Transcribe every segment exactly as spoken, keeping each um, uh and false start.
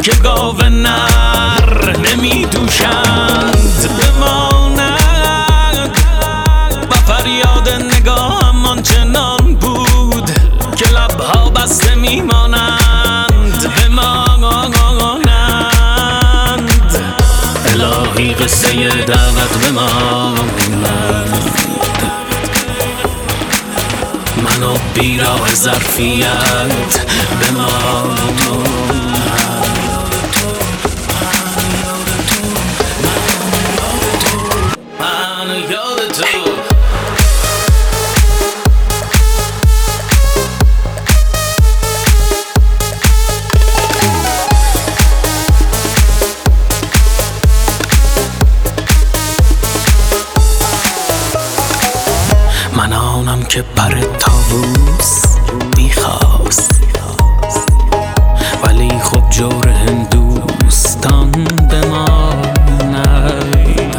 که گاو نر نمی دوشند بماند و فریاد نگاهم آنچنان بود که لبها بسته میمانند بمانند. الهی قصه دعوت بماند، منو بیراه ظرفیت بماند. من آنم که پر طاووس میخواست، ولی خب جور هندوستان بماند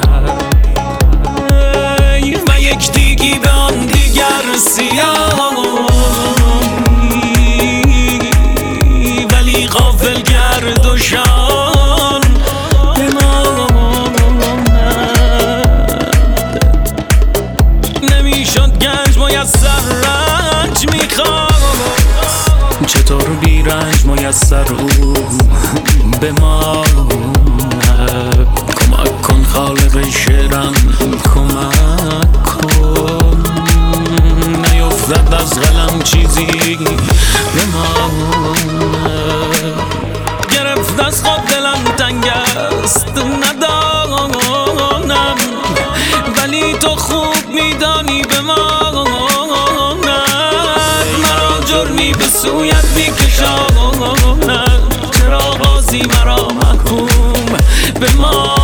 و یک دیگی به آن دیگر سیاه، ولی غافل گرد و شان نمیشد گنج میسر رنج میخواست، چطور بی رنج میسر او به ما. کمک کن خالق شعرم کمک کن، نیفتد از قلم چیزی به ما. گرفت از خود دلم تنگ است ندانم، ولی تو خوب میدانی به ما مرا جرمی به سویت میکشاند. چرا بازی مرا محکوم به ما